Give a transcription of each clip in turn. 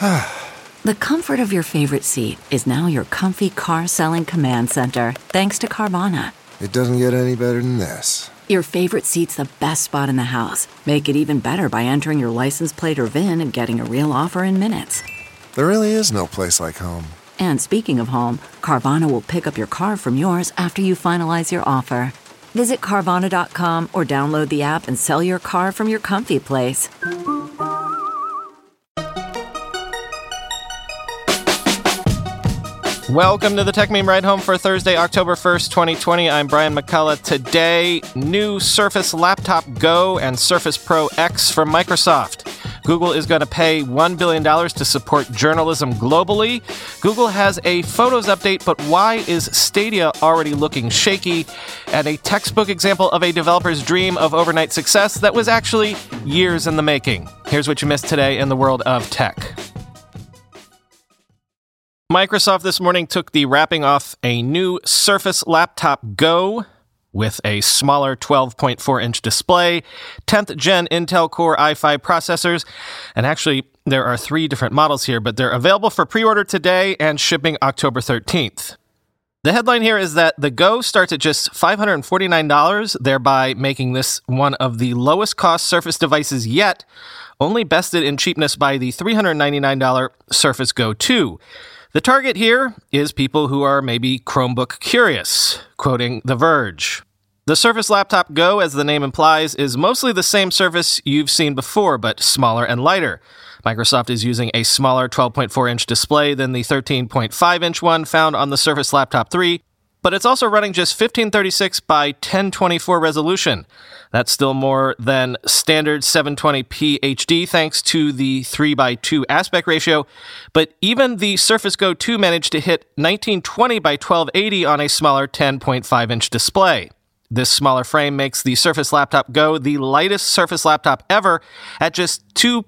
The comfort of your favorite seat is now your comfy car selling command center, thanks to Carvana. It doesn't get any better than this. Your favorite seat's the best spot in the house. Make it even better by entering your license plate or VIN and getting a real offer in minutes. There really is no place like home. And speaking of home, Carvana will pick up your car from yours after you finalize your offer. Visit Carvana.com or download the app and sell your car from your comfy place. Welcome to the Tech Meme Ride Home for Thursday, October 1st, 2020. I'm Brian McCullough. Today, new Surface Laptop Go and Surface Pro X from Microsoft. Google is going to pay $1 billion to support journalism globally. Google has a Photos update, but why is Stadia already looking shaky? And a textbook example of a developer's dream of overnight success that was actually years in the making. Here's what you missed today in the world of tech. Microsoft this morning took the wrapping off a new Surface Laptop Go with a smaller 12.4-inch display, 10th gen Intel Core i5 processors, and actually there are 3 different models here, but they're available for pre-order today and shipping October 13th. The headline here is that the Go starts at just $549, thereby making this one of the lowest cost Surface devices yet, only bested in cheapness by the $399 Surface Go 2. The target here is people who are maybe Chromebook curious, quoting The Verge. The Surface Laptop Go, as the name implies, is mostly the same Surface you've seen before, but smaller and lighter. Microsoft is using a smaller 12.4-inch display than the 13.5-inch one found on the Surface Laptop 3, but it's also running just 1536 by 1024 resolution. That's still more than standard 720p HD thanks to the 3:2 aspect ratio, but even the Surface Go 2 managed to hit 1920 by 1280 on a smaller 10.5-inch display. This smaller frame makes the Surface Laptop Go the lightest Surface laptop ever at just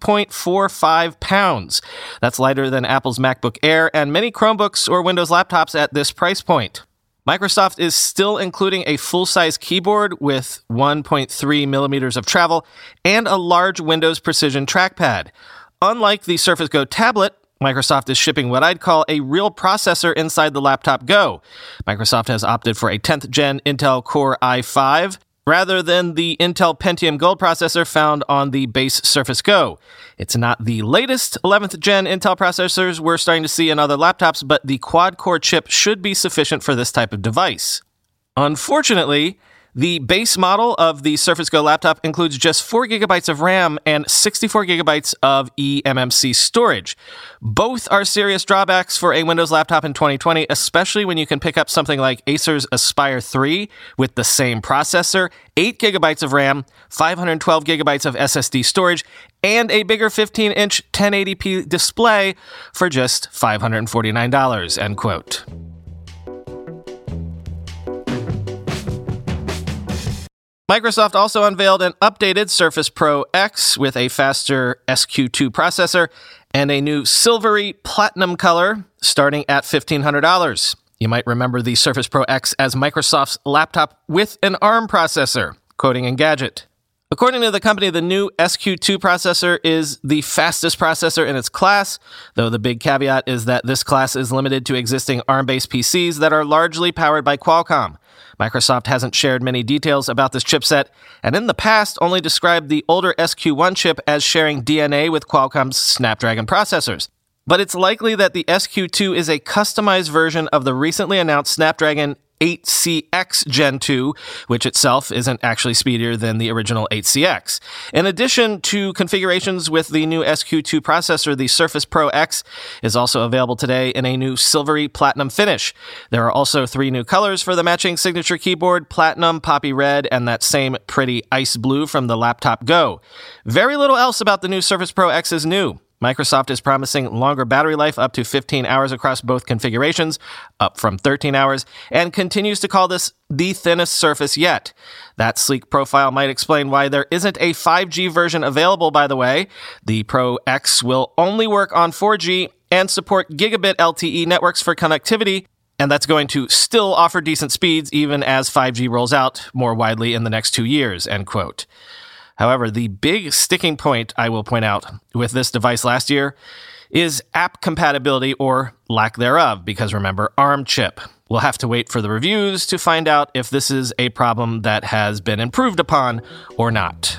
2.45 pounds. That's lighter than Apple's MacBook Air and many Chromebooks or Windows laptops at this price point. Microsoft is still including a full-size keyboard with 1.3 millimeters of travel and a large Windows Precision trackpad. Unlike the Surface Go tablet, Microsoft is shipping what I'd call a real processor inside the Laptop Go. Microsoft has opted for a 10th gen Intel Core i5 rather than the Intel Pentium Gold processor found on the base Surface Go. It's not the latest 11th gen Intel processors we're starting to see in other laptops, but the quad-core chip should be sufficient for this type of device. Unfortunately, the base model of the Surface Go laptop includes just 4 gigabytes of RAM and 64 gigabytes of eMMC storage. Both are serious drawbacks for a Windows laptop in 2020, especially when you can pick up something like Acer's Aspire 3 with the same processor, 8 gigabytes of RAM, 512 gigabytes of SSD storage, and a bigger 15-inch 1080p display for just $549, end quote. Microsoft also unveiled an updated Surface Pro X with a faster SQ2 processor and a new silvery platinum color starting at $1,500. You might remember the Surface Pro X as Microsoft's laptop with an ARM processor, quoting Engadget. According to the company, the new SQ2 processor is the fastest processor in its class, though the big caveat is that this class is limited to existing ARM-based PCs that are largely powered by Qualcomm. Microsoft hasn't shared many details about this chipset, and in the past only described the older SQ1 chip as sharing DNA with Qualcomm's Snapdragon processors. But it's likely that the SQ2 is a customized version of the recently announced Snapdragon 8CX Gen 2, which itself isn't actually speedier than the original 8CX. In addition to configurations with the new SQ2 processor, the Surface Pro X is also available today in a new silvery platinum finish. There are also 3 new colors for the matching signature keyboard: platinum, poppy red, and that same pretty ice blue from the Laptop Go. Very little else about the new Surface Pro X is new. Microsoft is promising longer battery life, up to 15 hours across both configurations, up from 13 hours, and continues to call this the thinnest Surface yet. That sleek profile might explain why there isn't a 5G version available, by the way. The Pro X will only work on 4G and support gigabit LTE networks for connectivity, and that's going to still offer decent speeds even as 5G rolls out more widely in the next 2 years, end quote. However, the big sticking point, I will point out, with this device last year is app compatibility or lack thereof, because remember, ARM chip. We'll have to wait for the reviews to find out if this is a problem that has been improved upon or not.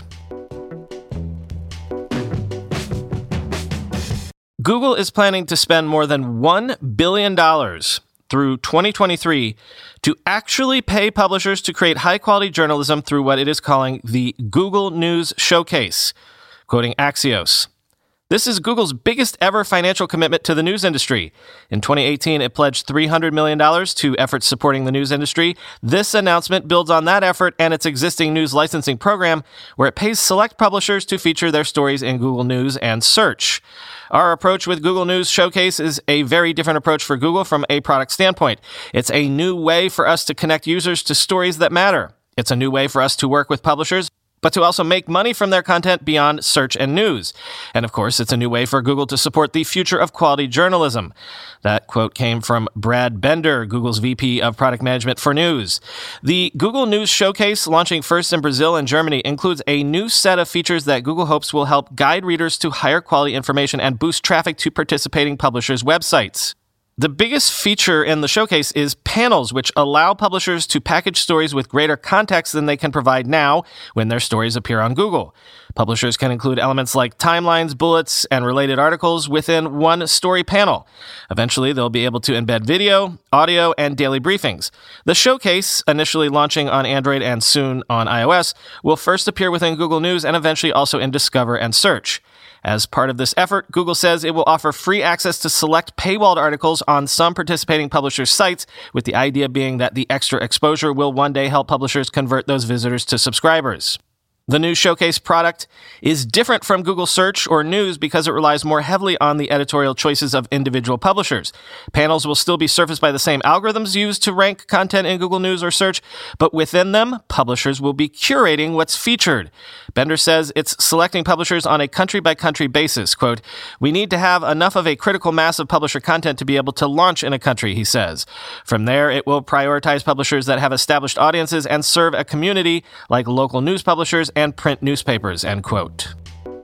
Google is planning to spend more than $1 billion through 2023 to actually pay publishers to create high-quality journalism through what it is calling the Google News Showcase, quoting Axios. This is Google's biggest ever financial commitment to the news industry. In 2018, it pledged $300 million to efforts supporting the news industry. This announcement builds on that effort and its existing news licensing program, where it pays select publishers to feature their stories in Google News and Search. Our approach with Google News Showcase is a very different approach for Google from a product standpoint. It's a new way for us to connect users to stories that matter. It's a new way for us to work with publishers, but to also make money from their content beyond search and news. And of course, it's a new way for Google to support the future of quality journalism. That quote came from Brad Bender, Google's VP of Product Management for News. The Google News Showcase, launching first in Brazil and Germany, includes a new set of features that Google hopes will help guide readers to higher quality information and boost traffic to participating publishers' websites. The biggest feature in the showcase is panels, which allow publishers to package stories with greater context than they can provide now when their stories appear on Google. Publishers can include elements like timelines, bullets, and related articles within one story panel. Eventually, they'll be able to embed video, audio, and daily briefings. The showcase, initially launching on Android and soon on iOS, will first appear within Google News and eventually also in Discover and Search. As part of this effort, Google says it will offer free access to select paywalled articles on some participating publishers' sites, with the idea being that the extra exposure will one day help publishers convert those visitors to subscribers. The new Showcase product is different from Google Search or News because it relies more heavily on the editorial choices of individual publishers. Panels will still be surfaced by the same algorithms used to rank content in Google News or Search, but within them, publishers will be curating what's featured. Bender says it's selecting publishers on a country-by-country basis. Quote, "We need to have enough of a critical mass of publisher content to be able to launch in a country," he says. From there, it will prioritize publishers that have established audiences and serve a community, like local news publishers and print newspapers, end quote.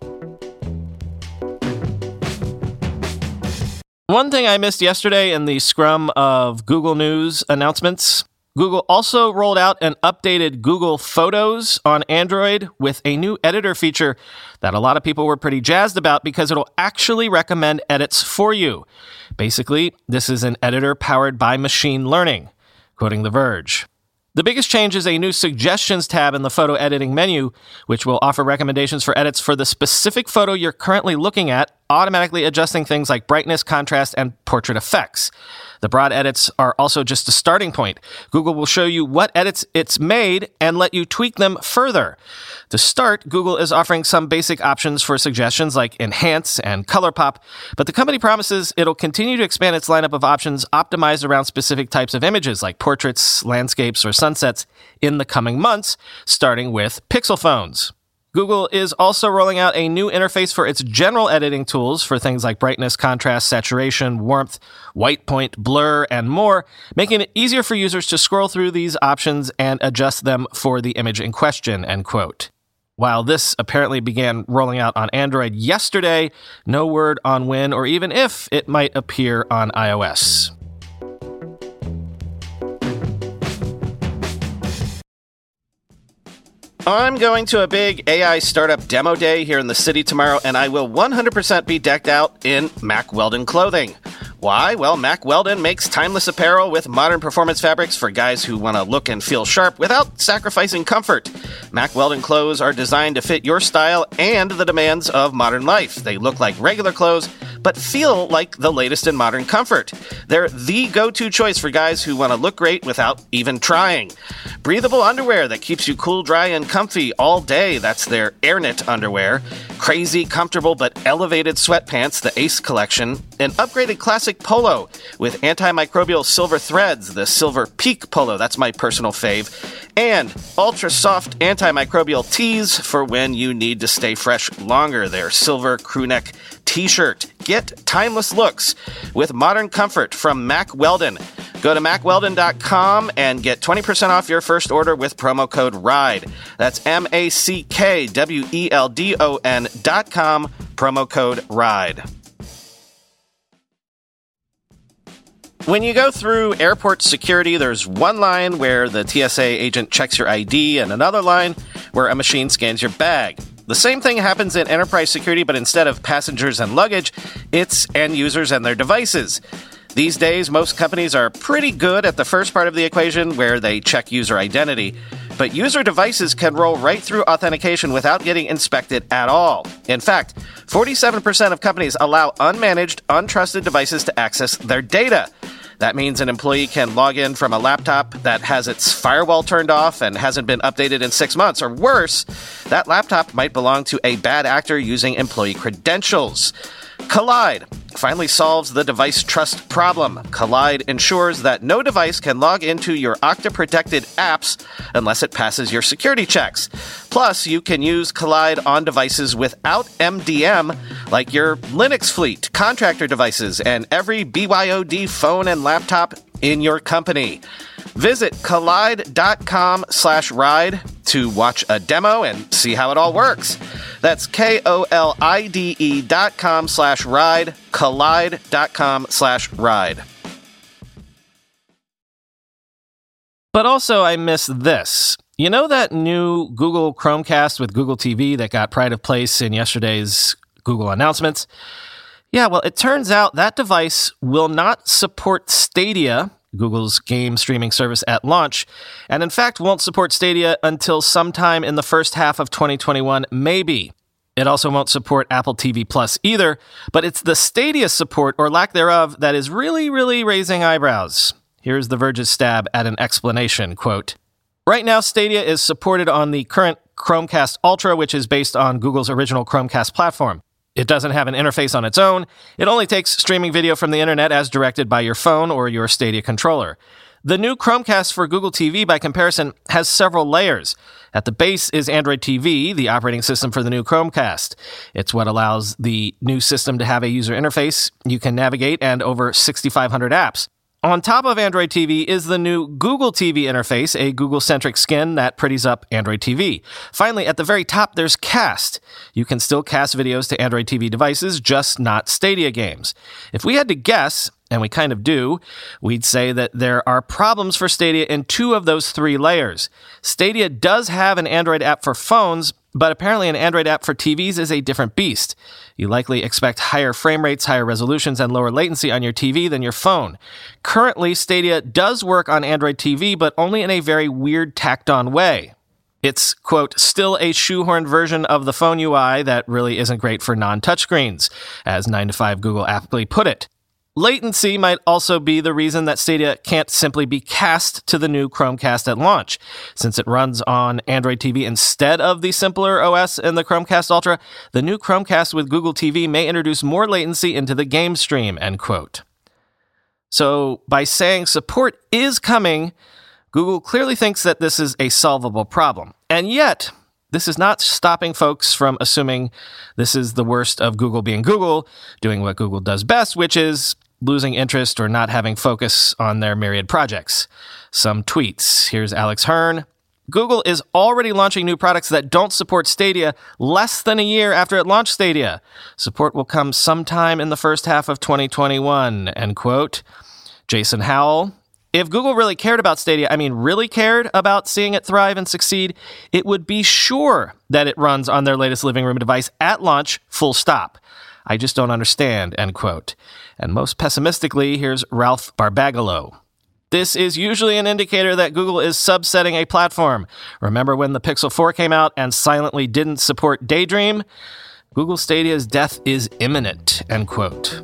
One thing I missed yesterday in the scrum of Google News announcements, Google also rolled out an updated Google Photos on Android with a new editor feature that a lot of people were pretty jazzed about because it'll actually recommend edits for you. Basically, this is an editor powered by machine learning, quoting The Verge. The biggest change is a new Suggestions tab in the photo editing menu, which will offer recommendations for edits for the specific photo you're currently looking at, automatically adjusting things like brightness, contrast, and portrait effects. The broad edits are also just a starting point. Google will show you what edits it's made and let you tweak them further. To start, Google is offering some basic options for suggestions like Enhance and Color Pop, but the company promises it'll continue to expand its lineup of options optimized around specific types of images like portraits, landscapes, or sunsets in the coming months, starting with Pixel phones. Google is also rolling out a new interface for its general editing tools for things like brightness, contrast, saturation, warmth, white point, blur, and more, making it easier for users to scroll through these options and adjust them for the image in question, end quote. While this apparently began rolling out on Android yesterday, no word on when or even if it might appear on iOS. I'm going to a big AI startup demo day here in the city tomorrow, and I will 100% be decked out in Mack Weldon clothing. Why? Well, Mack Weldon makes timeless apparel with modern performance fabrics for guys who want to look and feel sharp without sacrificing comfort. Mack Weldon clothes are designed to fit your style and the demands of modern life. They look like regular clothes, but feel like the latest in modern comfort. They're the go-to choice for guys who want to look great without even trying. Breathable underwear that keeps you cool, dry, and comfy all day. That's their AirKnit underwear. Crazy, comfortable, but elevated sweatpants, the Ace collection. An upgraded classic polo with antimicrobial silver threads, the Silver Peak polo. That's my personal fave. And ultra-soft antimicrobial tees for when you need to stay fresh longer. Their silver crewneck t-shirt. Get timeless looks with modern comfort from Mack Weldon. Go to MacWeldon.com and get 20% off your first order with promo code RIDE. That's MacWeldon.com, promo code RIDE. When you go through airport security, there's one line where the TSA agent checks your ID and another line where a machine scans your bag. The same thing happens in enterprise security, but instead of passengers and luggage, it's end users and their devices. These days, most companies are pretty good at the first part of the equation where they check user identity, but user devices can roll right through authentication without getting inspected at all. In fact, 47% of companies allow unmanaged, untrusted devices to access their data. That means an employee can log in from a laptop that has its firewall turned off and hasn't been updated in 6 months, or worse, that laptop might belong to a bad actor using employee credentials. Kolide finally solves the device trust problem. Kolide ensures that no device can log into your Okta-protected apps unless it passes your security checks. Plus, you can use Kolide on devices without MDM, like your Linux fleet, contractor devices, and every BYOD phone and laptop in your company. Visit Kolide.com/ride to watch a demo and see how it all works. That's KOLIDE.com/ride, Kolide.com/ride. But also, I miss this. You know that new Google Chromecast with Google TV that got pride of place in yesterday's Google announcements? Yeah, well, it turns out that device will not support Stadia, Google's game streaming service, at launch, and in fact won't support Stadia until sometime in the first half of 2021, maybe. It also won't support Apple TV Plus either, but it's the Stadia support, or lack thereof, that is really, really raising eyebrows. Here's The Verge's stab at an explanation, quote, "Right now, Stadia is supported on the current Chromecast Ultra, which is based on Google's original Chromecast platform. It doesn't have an interface on its own. It only takes streaming video from the internet as directed by your phone or your Stadia controller. The new Chromecast for Google TV, by comparison, has several layers. At the base is Android TV, the operating system for the new Chromecast. It's what allows the new system to have a user interface you can navigate and over 6,500 apps. On top of Android TV is the new Google TV interface, a Google-centric skin that pretties up Android TV. Finally, at the very top, there's Cast. You can still cast videos to Android TV devices, just not Stadia games. If we had to guess, and we kind of do, we'd say that there are problems for Stadia in two of those three layers. Stadia does have an Android app for phones, but apparently an Android app for TVs is a different beast. You likely expect higher frame rates, higher resolutions, and lower latency on your TV than your phone. Currently, Stadia does work on Android TV, but only in a very weird, tacked-on way. It's, quote, still a shoehorned version of the phone UI that really isn't great for non-touchscreens, as 9to5 Google aptly put it. Latency might also be the reason that Stadia can't simply be cast to the new Chromecast at launch. Since it runs on Android TV instead of the simpler OS in the Chromecast Ultra, the new Chromecast with Google TV may introduce more latency into the game stream, end quote. So, by saying support is coming, Google clearly thinks that this is a solvable problem. And yet, this is not stopping folks from assuming this is the worst of Google being Google, doing what Google does best, which is losing interest or not having focus on their myriad projects. Some tweets. Here's Alex Hearn. Google is already launching new products that don't support Stadia less than a year after it launched Stadia. Support will come sometime in the first half of 2021, end quote. Jason Howell. If Google really cared about Stadia, really cared about seeing it thrive and succeed, it would be sure that it runs on their latest living room device at launch, full stop. I just don't understand, end quote. And most pessimistically, here's Ralph Barbagalo. This is usually an indicator that Google is subsetting a platform. Remember when the Pixel 4 came out and silently didn't support Daydream? Google Stadia's death is imminent, end quote.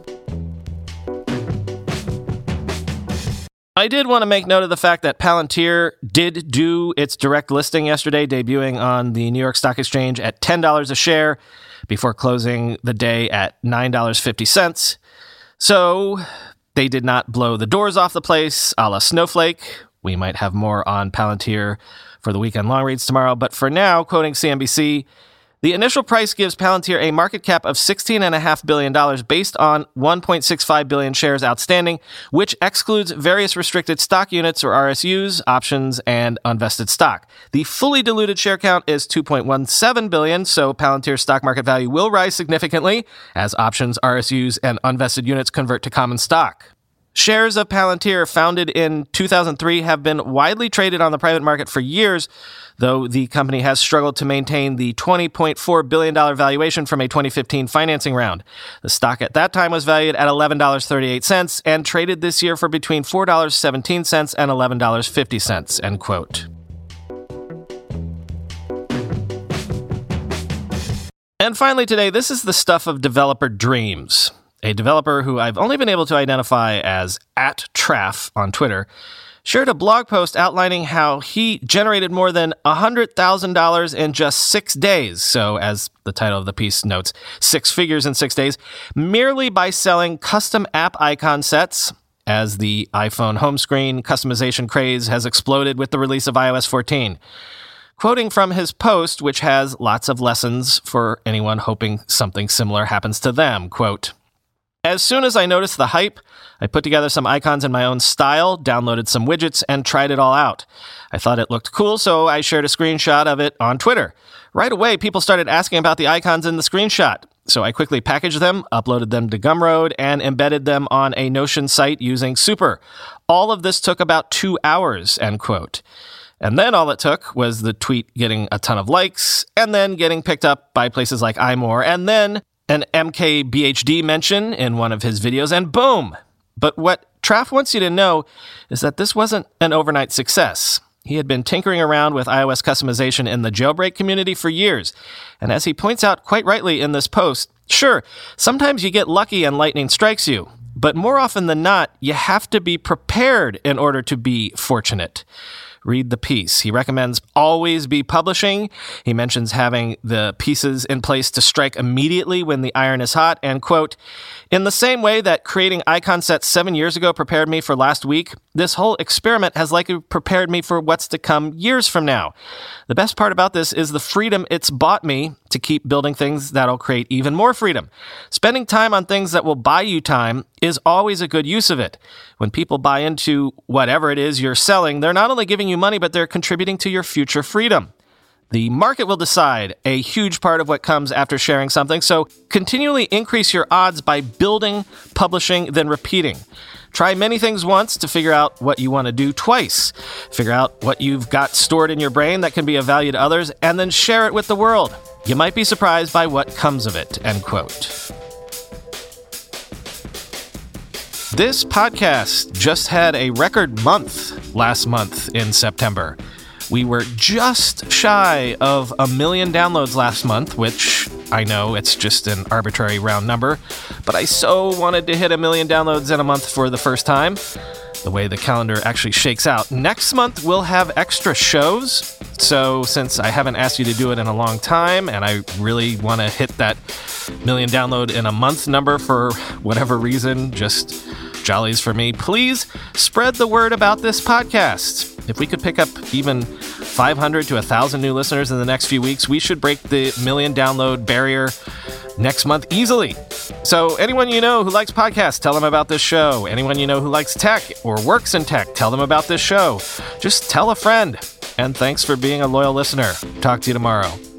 I did want to make note of the fact that Palantir did do its direct listing yesterday, debuting on the New York Stock Exchange at $10 a share before closing the day at $9.50. So they did not blow the doors off the place a la Snowflake. We might have more on Palantir for the weekend long reads tomorrow. But for now, quoting CNBC, The initial price gives Palantir a market cap of $16.5 billion based on 1.65 billion shares outstanding, which excludes various restricted stock units or RSUs, options, and unvested stock. The fully diluted share count is 2.17 billion, so Palantir's stock market value will rise significantly as options, RSUs, and unvested units convert to common stock. Shares of Palantir, founded in 2003, have been widely traded on the private market for years, though the company has struggled to maintain the $20.4 billion valuation from a 2015 financing round. The stock at that time was valued at $11.38 and traded this year for between $4.17 and $11.50, end quote. And finally today, this is the stuff of developer dreams. A developer who I've only been able to identify as @Traff on Twitter shared a blog post outlining how he generated more than $100,000 in just 6 days, so as the title of the piece notes, 6 figures in 6 days, merely by selling custom app icon sets, as the iPhone home screen customization craze has exploded with the release of iOS 14. Quoting from his post, which has lots of lessons for anyone hoping something similar happens to them, quote, "As soon as I noticed the hype, I put together some icons in my own style, downloaded some widgets, and tried it all out. I thought it looked cool, so I shared a screenshot of it on Twitter. Right away, people started asking about the icons in the screenshot, so I quickly packaged them, uploaded them to Gumroad, and embedded them on a Notion site using Super. All of this took about 2 hours," end quote. And then all it took was the tweet getting a ton of likes, and then getting picked up by places like iMore, and then an MKBHD mention in one of his videos, and boom! But what Traff wants you to know is that this wasn't an overnight success. He had been tinkering around with iOS customization in the jailbreak community for years, and as he points out quite rightly in this post, sure, sometimes you get lucky and lightning strikes you, but more often than not, you have to be prepared in order to be fortunate. Read the piece. He recommends always be publishing. He mentions having the pieces in place to strike immediately when the iron is hot, and quote, "In the same way that creating icon sets 7 years ago prepared me for last week, this whole experiment has likely prepared me for what's to come years from now. The best part about this is the freedom it's bought me to keep building things that'll create even more freedom. Spending time on things that will buy you time is always a good use of it. When people buy into whatever it is you're selling, they're not only giving you money, but they're contributing to your future freedom. The market will decide a huge part of what comes after sharing something, so continually increase your odds by building, publishing, then repeating. Try many things once to figure out what you want to do twice. Figure out what you've got stored in your brain that can be of value to others, and then share it with the world. You might be surprised by what comes of it," end quote. This podcast just had a record month last month in September. We were just shy of 1 million downloads last month, which I know it's just an arbitrary round number, but I so wanted to hit 1 million downloads in a month for the first time. The way the calendar actually shakes out. Next month, we'll have extra shows. So since I haven't asked you to do it in a long time, and I really want to hit that 1 million download in a month number for whatever reason, just jollies for me, please spread the word about this podcast. If we could pick up even 500 to 1,000 new listeners in the next few weeks, we should break the 1 million download barrier next month easily. So anyone you know who likes podcasts, tell them about this show. Anyone you know who likes tech or works in tech, tell them about this show. Just tell a friend. And thanks for being a loyal listener. Talk to you tomorrow.